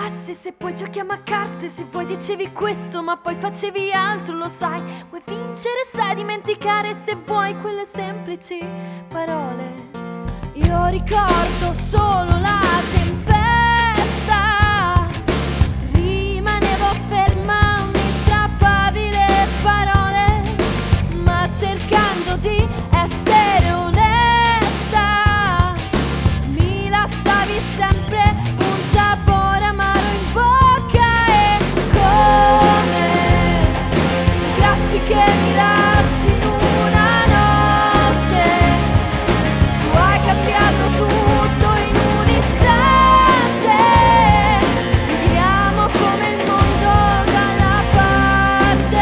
passi, se poi giochiamo a carte, se vuoi dicevi questo ma poi facevi altro, lo sai. Vuoi vincere, sai dimenticare, se vuoi quelle semplici parole. Io ricordo solo la tempesta, rimanevo ferma, mi strappavi le parole, ma cercando di essere onesta, mi lasciavi sempre un sapore amaro in bocca. E come grafiche mi lasci in una notte, tu hai cambiato tutto in un istante, giriamo come il mondo dalla parte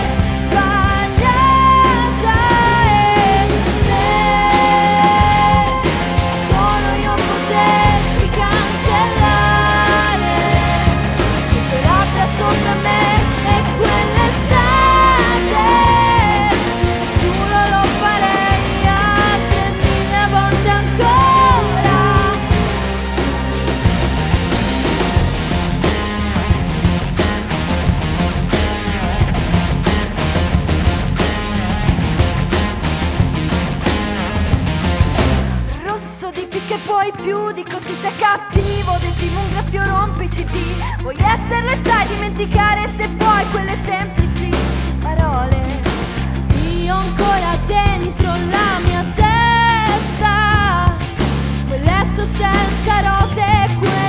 sbagliata. E se solo io potessi cancellare le tue labbra sopra me e quell'estate, ti giuro lo farei altre 1000 volte ancora. Rosso di picche poi più di così sei cattivo, del film un graffio rompi CD. Vuoi esserlo e sai dimenticare, se vuoi quelle semplici parole. Io ancora dentro la mia testa, quel letto senza rose e